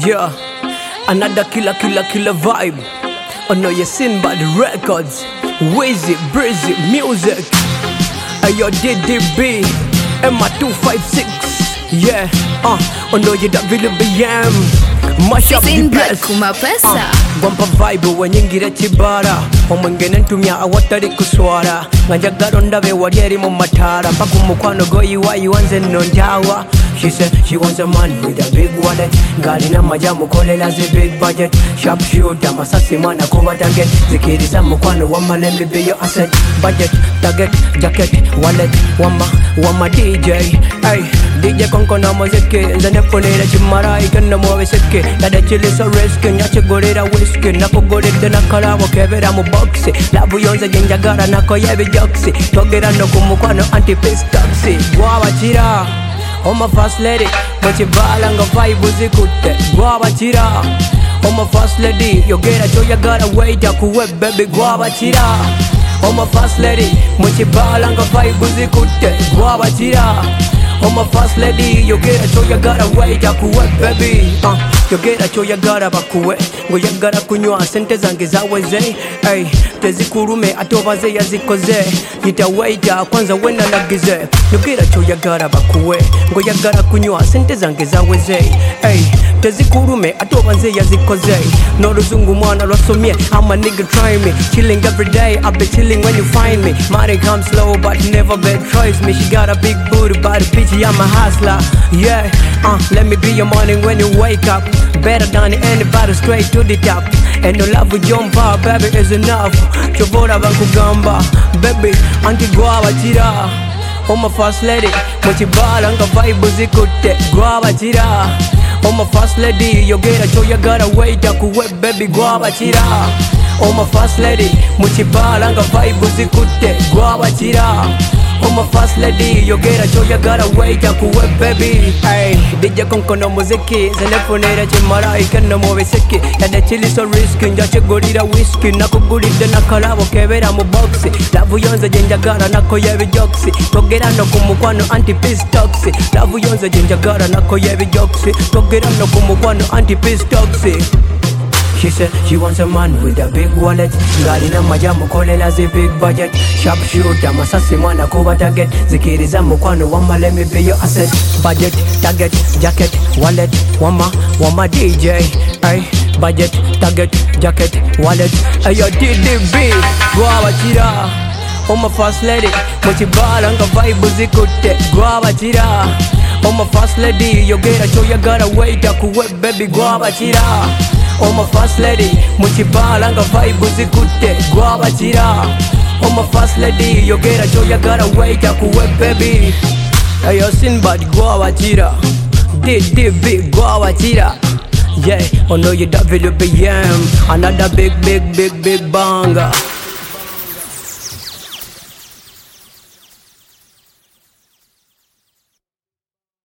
Yeah, another killer vibe. Oh no, you seen by the records. Wheezy, breezy, music. Ayo DDB, MA256. Yeah, oh no, you don't really BM. Mash up the place. Gwampa vibe wenyingira chibara. Omwengene ntumya awatari kuswara. Ngajagaro ndabe walieri mu matara. Mpaka umukwano goyiwa yiwanze nonjawa. She said she wants a man with a big wallet. Galina majamu kolela zi big budget. Sharp shooter masasi mana kuba target. Zikiriza mukwano wama let me be your asset. Budget, target, jacket, wallet. Wama DJ. Ay, DJ konko na mozeke. Nzane fonera chimara ikana mwawe seke. Dada chili so risky. Nyache gorira whiskey. Nako gorida nakara wakevera mu boxy. Labu yonza jenjagara nako yebi joxy. Togera no kumukwano anti-piss toxic. Wawa chira. Oh my first lady, but you balanga vibe uzikute. Guava chira. Oh my first lady, you get a show you gotta wait ya kuwe baby guava chira. Oh my first lady, but you balanga vibe uzikute. Guava chira. Oh my first lady, you get a show you gotta wait ya kuwe baby. You get a show you gotta bakuwe. Ngo ya gotta kunywa sente zange zaweze. Ay, tezikurume atobaze yazikoze. Yita waita kwanza wena nagize. You get a show you gotta bakuwe. Ngo ya gotta kunywa sente zange zaweze. Ay, tezikurume atobaze yazikoze. No ruzungu mwana losomie. I'm a nigga try me. Chilling every day, I'll be chilling when you find me. Money comes slow but never betrays me. She got a big booty but a bitch, I'm a hustler. Yeah, let me be your morning when you wake up. Better than anybody, straight to the top. And no love with jump up, baby, is enough. Chobora bakugamba, baby, anti guava chira. Oh my first lady, mochibala anga vibe zikute. Guava chira. Oh my first lady, you get a show you gotta wait ya kuwe baby guava chira. Oh my first lady, mochibala anga vibe zikute. Guava chira. Oh my first lady, you get a show you gotta wait ya kuwe baby. Ay, DJ konko no muziki. Zelefonera chimara ikana mwawe seki. Yada chili so risky, njache gorira whiskey. Nako gurida nakalabo kevera mu boxy. Lavu yonza jenjagara nako yevi joxy. Togera no kumukwano anti-piss toxic. Lavu yonza jenjagara nako yevi joxy. Togera no kumukwano anti-piss toxic. She said she wants a man with a big wallet. Galina majamu kolela zi big budget. Sharp shooter masasi mana kuba target. Zikiriza mukwano wama let me be your asset. Budget, target, jacket, wallet. Wama DJ. Ay, budget, target, jacket, wallet. Ayo DDB, guava chira. Oh my first lady, mochibala anga vibe zikute. Guava chira. Oh my first lady, you get a show you gotta wait ya kuwe baby guava chira. Oh my first lady, mochibala anga vibe zikute. Guava chira. Oh my first lady, you get a show you gotta wait ya kuwe baby. Ayo Sinbad guava chira. DDB guava chira. Yeah, oh no you WBM. Another big banger.